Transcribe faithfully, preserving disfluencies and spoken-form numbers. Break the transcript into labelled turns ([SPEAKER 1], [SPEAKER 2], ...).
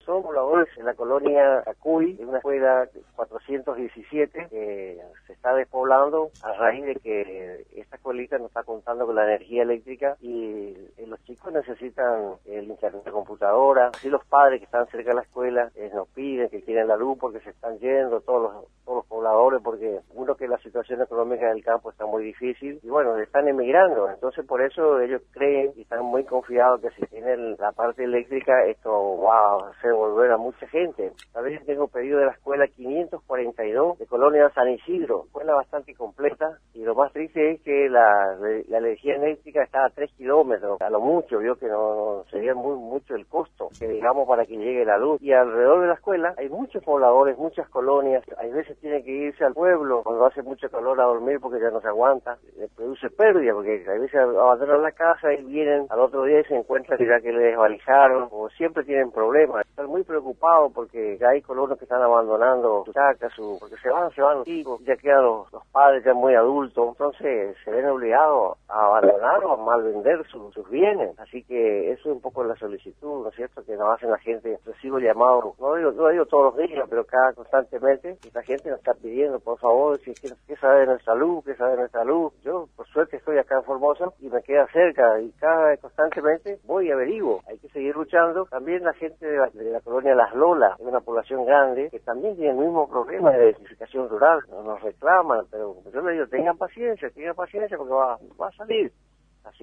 [SPEAKER 1] son pobladores en la colonia Acuy, en una escuela cuatrocientos diecisiete, que se está despoblando a raíz de que esta escuelita no está contando con la energía eléctrica y los chicos necesitan el internet de computadora. Así los padres que están cerca de la escuela eh, nos piden que quieren la luz porque se están yendo todos los, todos los pobladores, porque uno que la situación económica del campo está muy difícil y bueno, están emigrando. Entonces por eso ellos creen y están muy confiados que si tienen la parte eléctrica esto va a hacer volver a mucha gente. A veces tengo pedido de la escuela quinientos cuarenta y dos de Colonia San Isidro, escuela bastante completa, y lo más triste es que la, la energía eléctrica está a tres kilómetros, a lo mucho, vio que no, no sería muy mucho el costo que digamos para que llegue la luz. Y alrededor de la escuela hay muchos pobladores, muchas colonias, hay veces tienen que irse al pueblo cuando hace mucho calor a dormir porque ya no se aguanta, le produce pérdida porque hay veces abandonan la casa y vienen al otro día y se encuentran que ya que le desvalijaron o siempre tienen problemas. Están muy preocupados porque ya hay colonos que están abandonando su casa, su, porque se van, se van los hijos, ya quedan los, los padres ya muy adultos, entonces se ven obligados a abandonar o a mal vender su, sus bienes. Así que eso es un poco la solicitud, ¿no es cierto?, que nos hacen la gente. Recibo llamados, no digo, no digo todos los días, pero cada constantemente, y la gente nos está pidiendo, por favor, si es que qué sabe de nuestra luz, qué sabe de nuestra luz. Yo, por suerte, estoy acá en Formosa y me queda cerca, y cada constantemente voy y averiguo. Hay que seguir luchando. También la gente de la, de la colonia Las Lolas, es una población grande, que también tiene el mismo problema de edificación rural, nos reclaman, pero yo les digo, tengan paciencia, tengan paciencia, porque va, va a salir.